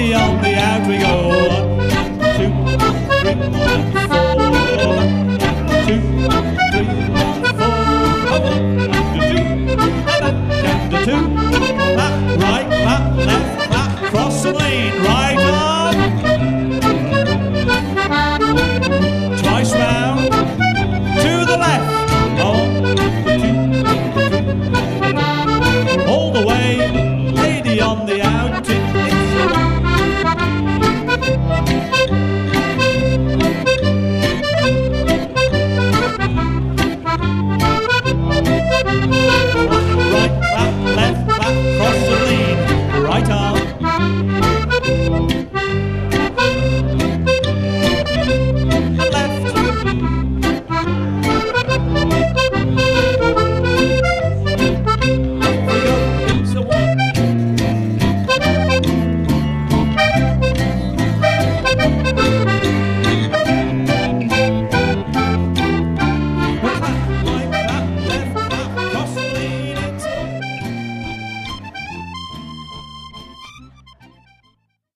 me on me, out we go. 1, 2, 3, 4. 2, 3, 4. 1, 2, 2, 2, 2. Back, right, back, left, back, cross and lean, right on.